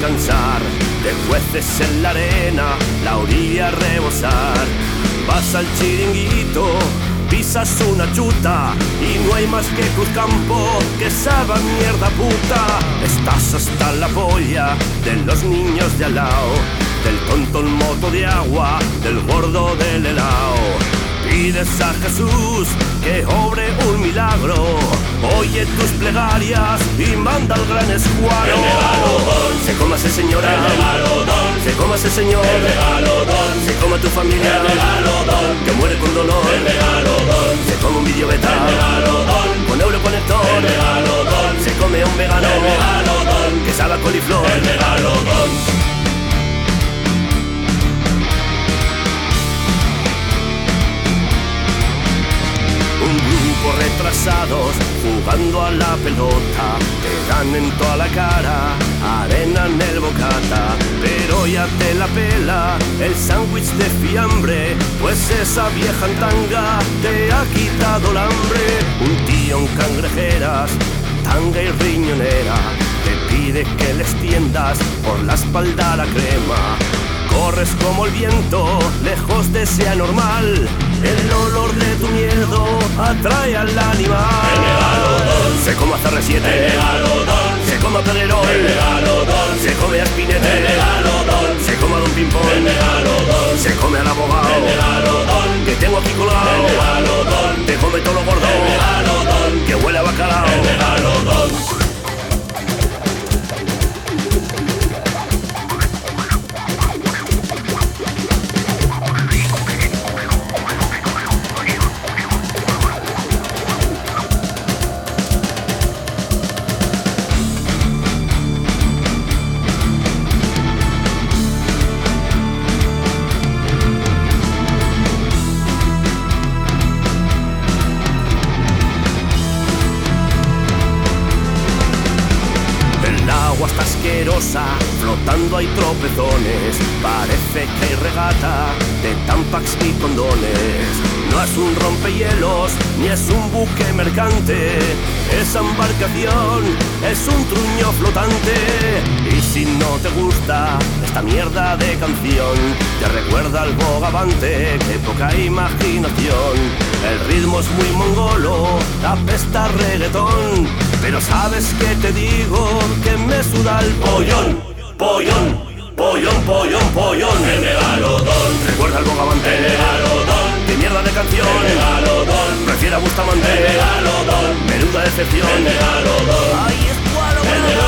descansar, te cueces en la arena, la orilla rebosar. Vas al chiringuito, pisas una chuta y no hay más que Cruzcampo que sabe mierda puta. Estás hasta la polla de los niños de al lado, del tonto en moto de agua, del gordo del helao. Pides a Jesús que obre un milagro, oye tus plegarias y manda al gran escuadro. El megalodón, se coma ese señora, el megalodón, se coma ese señor, el megalodón, se coma tu familia, el megalodón, que muere con dolor, el megalodón, se come un vídeo beta, el megalodón, con euroconector, el megalodón, se come a un vegano, el megalodón, que sabe a coliflor, el megalodón. retrasados jugando a la pelota, te dan en toda la cara, arena en el bocata, pero ya te la pela el sándwich de fiambre, pues esa vieja en tanga te ha quitado el hambre. Un tío en cangrejeras, tanga y riñonera, te pide que le extiendas por la espalda la crema. Corres como el viento, lejos de ese anormal, el olor de tu miedo atrae al animal. El megalodón, se come a CR7, el megalodón, se come a Pedrerol, el megalodón, se come a Spinete, el megalodón, se come a Don Pimpón, el megalodón, se come al abogado, el megalodón, que tengo aquí colgado, el megalodón, te come todo lo gordo, el megalodón, que huele a bacalao, el megalodón. Está asquerosa, flotando hay tropezones, parece que hay regata de tampax y condones. No es un rompehielos, ni es un buque mercante, esa embarcación es un truño flotante. Y si no te gusta esta mierda de canción, te recuerda al bogavante, que poca imaginación. El ritmo es muy mongolo, apesta reggaetón, pero sabes que te digo que me suda el pollón, pollón, pollón, pollón, pollón. El megalodón, recuerda al bogavante, el megalodón, de mierda de canción, el megalodón, prefiere a Bustamante, el megalodón, menuda decepción, el megalodón, ay, escualo, el megalodón.